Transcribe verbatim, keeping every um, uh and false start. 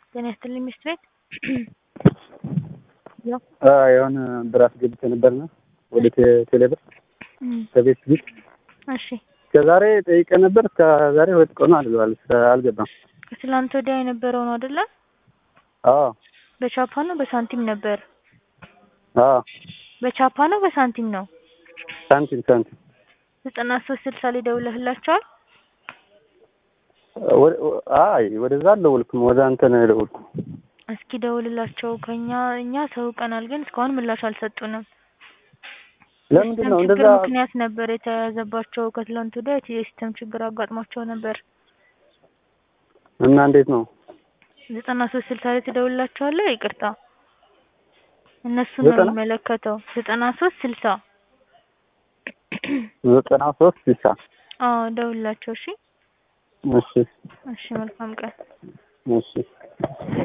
ጤና ይስጥልኝ ሚስት ቤት የሆነ ብር አስገብቼ ነበርና ወደ ቴሌብር ከቤት ቢት እሺ ከዛሬ ጠይቄ ነበር ከዛሬ ሁለት ቀን አልገባል አልገባም። ከትላንት ወዲያ የነበረው ነው አይደለ? አዎ በቻፓ ነው በሳንቲም ነበር? አዎ በቻፓ ነው በሳንቲም ነው? ሳንቲም ሳንቲም ዘጠና ሶስት ስልሳ ላይ ደውለህላቸዋል? አይ ወደዛ አልደወልኩም ወደ አንተ ነው የደወልኩት። እስኪ ደውልላቸው ከኛ እኛ ተውቀናል ግን እስካሁን ምላሽ አልሰጡንም። ለምንድን ነው እንደዛ? ምክንያት ነበር የተያዘባቸው ከትላንት ወዲያ የሲስተም ችግር አጋጥሟቸው ነበር። እና እንዴት ነው? ዘጠና ሶስት ስልሳ ላይ ትደውልላቸዋለህ? ይቅርታ እነሱ ነው የሚመለከተው። ዘጠና ሶስት ስልሳ ዘጠና ሶስት ስልሳ አዎ ደውልላቸው። እሺ እሺ እሺ መልካም ቀን። እሺ